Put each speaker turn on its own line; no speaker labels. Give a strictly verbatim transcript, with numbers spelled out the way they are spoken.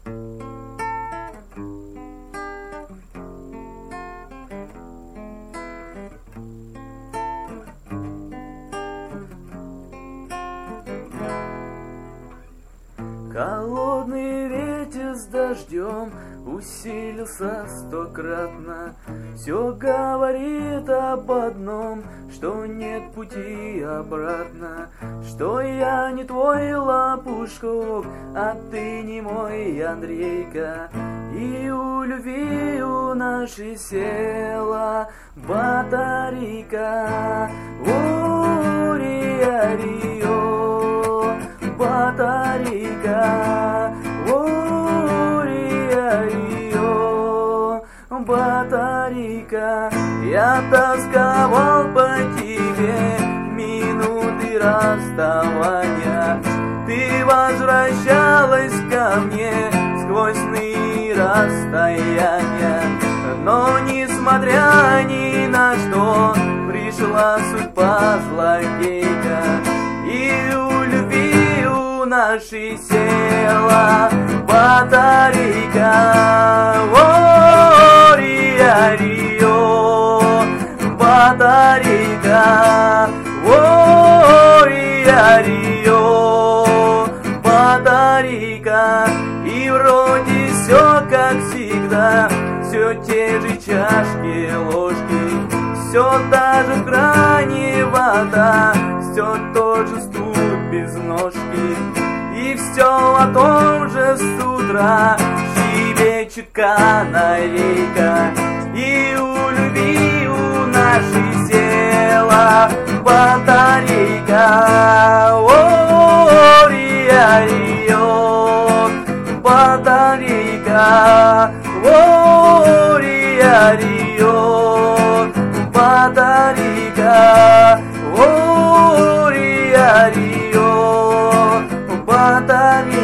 Холодный ветер с дождем усилился стократно. Все говорит об одном, что нет пути обратно, что я не твой лопушок, а ты не мой Андрейка. И у любви у нашей села батарейка. О, рио, батарейка. О, рио, батарейка. Я тосковал по тебе минуты расставания. Ты возвращалась ко мне сквозь сны расстояния. Но несмотря ни на что, пришла судьба злодейка. И у любви у нашей села батарейка. О, рио, батарейка. О, рио, батарейка. И вроде все как всегда, все те же чашки, ложки, все та же в кране вода, все тот же стул без ножки. И все о том же с утра щебечет канарейка. И у любви у нашей села батарейка. О, рио, батарейка. О, рио, батарейка. О, рио, батарейка.